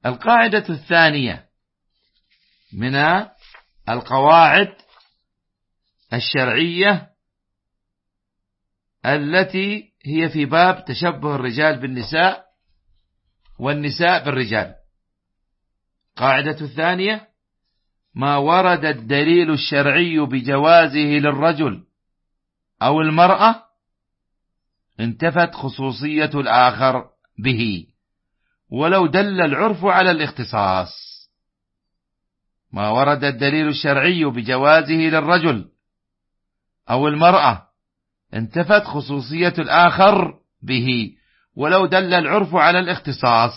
القاعدة الثانية من القواعد الشرعية التي هي في باب تشبه الرجال بالنساء والنساء بالرجال. قاعدة الثانية: ما ورد الدليل الشرعي بجوازه للرجل أو المرأة انتفت خصوصية الآخر به ولو دل العرف على الاختصاص. ما ورد الدليل الشرعي بجوازه للرجل أو المرأة انتفت خصوصية الآخر به ولو دل العرف على الاختصاص.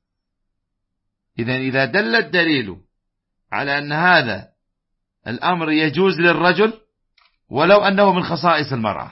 إذا دل الدليل على أن هذا الأمر يجوز للرجل ولو أنه من خصائص المرأة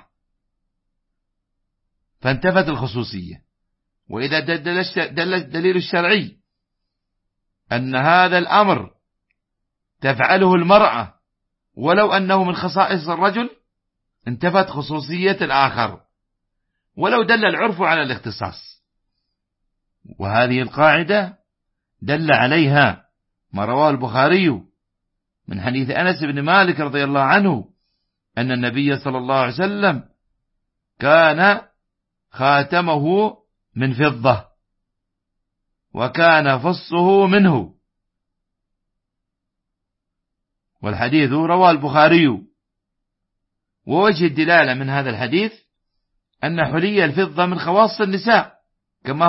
فانتفت الخصوصية. وإذا دل الدليل الشرعي أن هذا الأمر تفعله المرأة ولو أنه من خصائص الرجل انتفت خصوصية الآخر ولو دل العرف على الاختصاص. وهذه القاعدة دل عليها ما رواه البخاري من حديث أنس بن مالك رضي الله عنه أن النبي صلى الله عليه وسلم كان خاتمه من فضة وكان فصه منه. والحديث رواه البخاري. ووجه الدلالة من هذا الحديث أن حلي الفضة من خواص النساء كما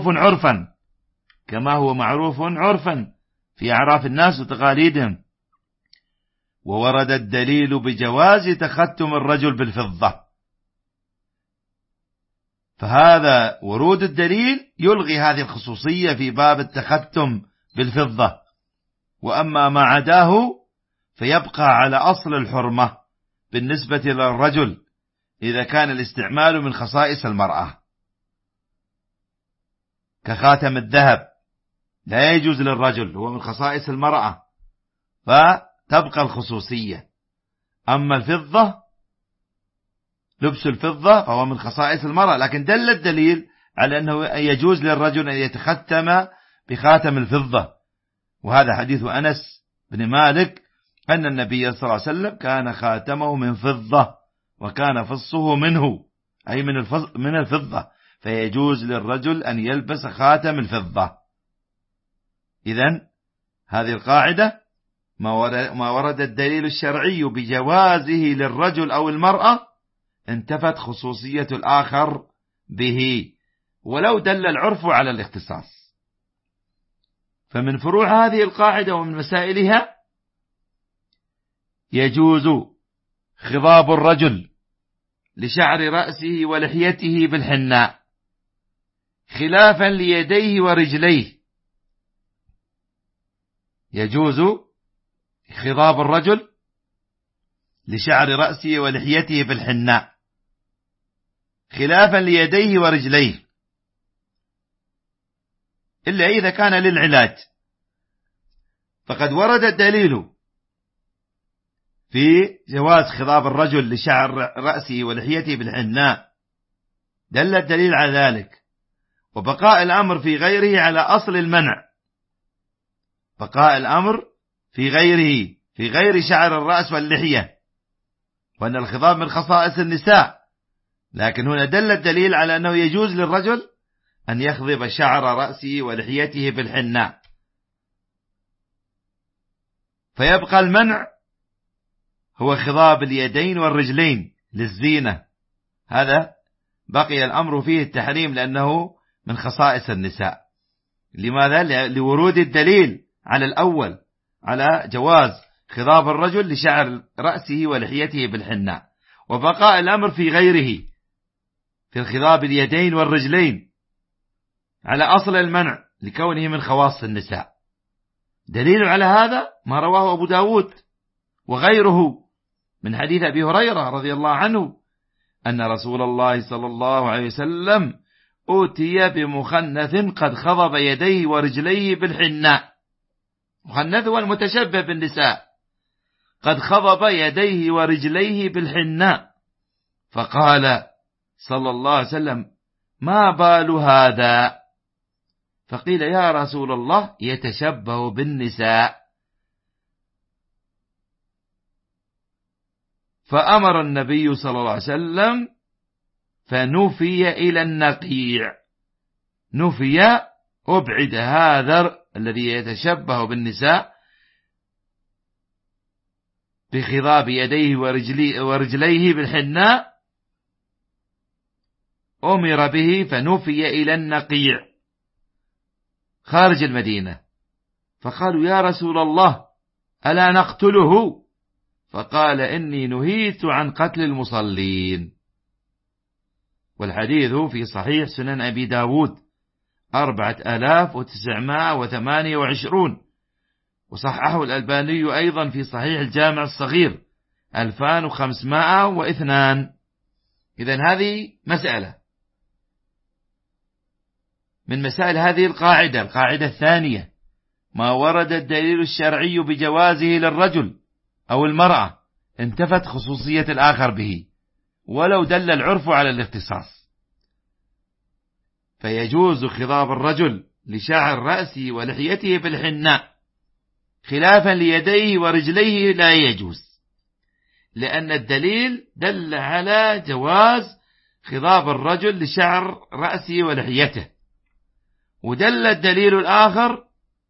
هو معروف عرفا في أعراف الناس وتقاليدهم. وورد الدليل بجواز تختم الرجل بالفضة، فهذا ورود الدليل يلغي هذه الخصوصية في باب التختم بالفضة. وأما ما عداه فيبقى على أصل الحرمة بالنسبة للرجل إذا كان الاستعمال من خصائص المرأة، كخاتم الذهب لا يجوز للرجل، هو من خصائص المرأة فتبقى الخصوصية. أما الفضة، لبس الفضة فهو من خصائص المرأة، لكن دل الدليل على أنه يجوز للرجل أن يتختم بخاتم الفضة. وهذا حديث أنس بن مالك أن النبي صلى الله عليه وسلم كان خاتمه من فضة وكان فصه منه، أي من الفضة، فيجوز للرجل أن يلبس خاتم الفضة. إذن هذه القاعدة: ما ورد الدليل الشرعي بجوازه للرجل أو المرأة انتفت خصوصية الآخر به ولو دل العرف على الاختصاص. فمن فروع هذه القاعدة ومن مسائلها: يجوز خضاب الرجل لشعر رأسه ولحيته بالحناء خلافا ليديه ورجليه. يجوز خضاب الرجل لشعر رأسه ولحيته بالحناء خلافا ليديه ورجليه، إلا إذا كان للعلاج. فقد ورد الدليل في جواز خضاب الرجل لشعر رأسه ولحيته بالحناء، دل الدليل على ذلك. وبقاء الأمر في غيره على أصل المنع، بقاء الأمر في غيره في غير شعر الرأس واللحية، وأن الخضاب من خصائص النساء، لكن هنا دل الدليل على أنه يجوز للرجل أن يخضب شعر رأسه ولحيته بالحناء، فيبقى المنع هو خضاب اليدين والرجلين للزينة. هذا بقي الأمر فيه التحريم لأنه من خصائص النساء. لماذا؟ لورود الدليل على الأول على جواز خضاب الرجل لشعر رأسه ولحيته بالحناء، وبقاء الأمر في غيره في الخضاب اليدين والرجلين على أصل المنع لكونه من خواص النساء. دليل على هذا ما رواه أبو داود وغيره من حديث أبي هريرة رضي الله عنه أن رسول الله صلى الله عليه وسلم أوتي بمخنث قد خضب يديه ورجليه بالحناء. مخنث هو المتشبه بالنساء، قد خضب يديه ورجليه بالحناء، فقال صلى الله عليه وسلم: ما بال هذا؟ فقيل يا رسول الله يتشبه بالنساء. فأمر النبي صلى الله عليه وسلم فنفي إلى النقيع. نفي، أبعد هذا الذي يتشبه بالنساء بخضاب يديه ورجليه بالحناء، أمر به فنفي إلى النقيع خارج المدينة. فقالوا يا رسول الله ألا نقتله؟ فقال إني نهيت عن قتل المصلين. والحديث في صحيح سنن أبي داود 4928، وصححه الألباني أيضا في صحيح الجامع الصغير 2502. إذن هذه مسألة من مسائل هذه القاعدة. القاعدة الثانية: ما ورد الدليل الشرعي بجوازه للرجل أو المرأة انتفت خصوصية الآخر به ولو دل العرف على الاختصاص. فيجوز خضاب الرجل لشعر رأسه ولحيته بالحناء، خلافا ليديه ورجليه لا يجوز، لأن الدليل دل على جواز خضاب الرجل لشعر رأسه ولحيته، ودل الدليل الآخر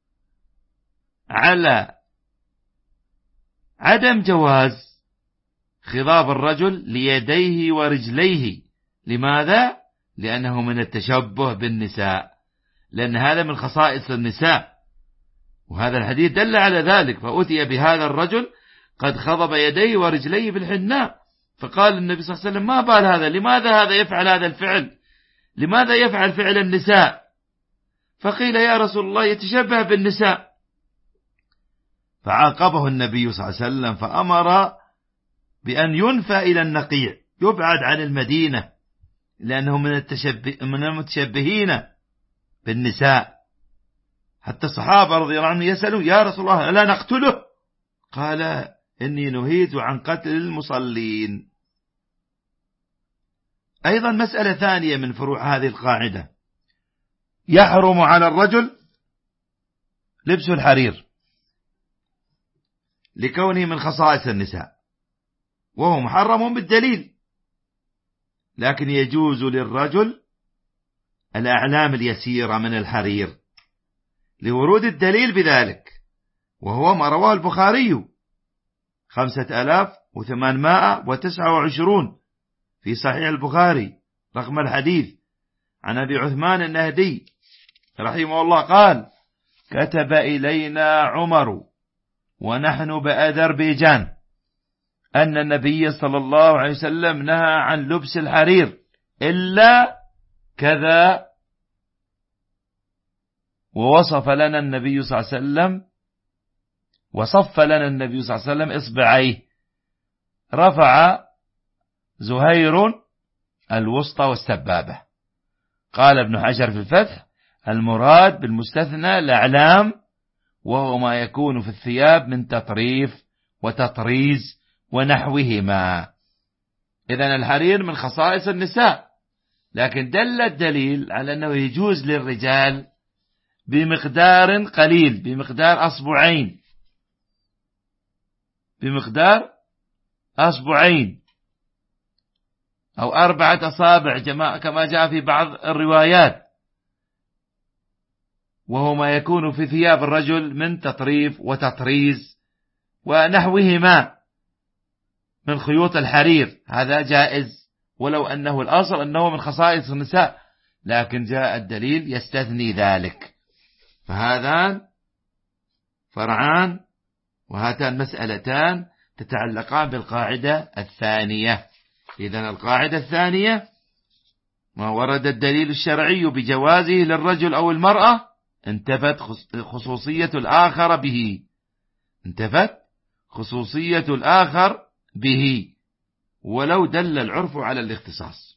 على عدم جواز خضاب الرجل ليديه ورجليه. لماذا؟ لأنه من التشبه بالنساء، لأن هذا من خصائص النساء، وهذا الحديث دل على ذلك. فأتي بهذا الرجل قد خضب يديه ورجليه بالحناء، فقال النبي صلى الله عليه وسلم ما بال هذا؟ لماذا هذا يفعل هذا الفعل؟ لماذا يفعل فعل النساء؟ فقيل يا رسول الله يتشبه بالنساء. فعاقبه النبي صلى الله عليه وسلم فأمر بأن ينفى إلى النقيع، يبعد عن المدينة، لأنه من المتشبهين بالنساء. حتى الصحابة رضي الله عنهم يسألوا يا رسول الله ألا نقتله؟ قال إني نهيت عن قتل المصلين. أيضا مسألة ثانية من فروع هذه القاعدة: يحرم على الرجل لبس الحرير لكونه من خصائص النساء، وهو محرم بالدليل، لكن يجوز للرجل الأعلام اليسيرة من الحرير لورود الدليل بذلك، وهو ما رواه البخاري 5829 في صحيح البخاري رقم الحديث، عن أبي عثمان النهدي رحمه الله قال: كتب إلينا عمر ونحن بأذربيجان أن النبي صلى الله عليه وسلم نهى عن لبس الحرير إلا كذا، ووصف لنا النبي صلى الله عليه وسلم وصف لنا النبي صلى الله عليه وسلم إصبعيه، رفع زهير الوسطى والسبابة. قال ابن حجر في الفتح: المراد بالمستثنى الأعلام، وهو ما يكون في الثياب من تطريف وتطريز ونحوهما. إذن الحرير من خصائص النساء، لكن دل الدليل على أنه يجوز للرجال بمقدار قليل، بمقدار أصبعين أو 4 أصابع كما جاء في بعض الروايات، وهو ما يكون في ثياب الرجل من تطريف وتطريز ونحوهما من خيوط الحرير. هذا جائز، ولو أنه الأصل أنه من خصائص النساء، لكن جاء الدليل يستثني ذلك. فهذان فرعان، وهاتان مسألتان تتعلقان بالقاعدة الثانية. إذن القاعدة الثانية: ما ورد الدليل الشرعي بجوازه للرجل أو المرأة انتفت خصوصية الآخر به ولو دل العرف على الاختصاص.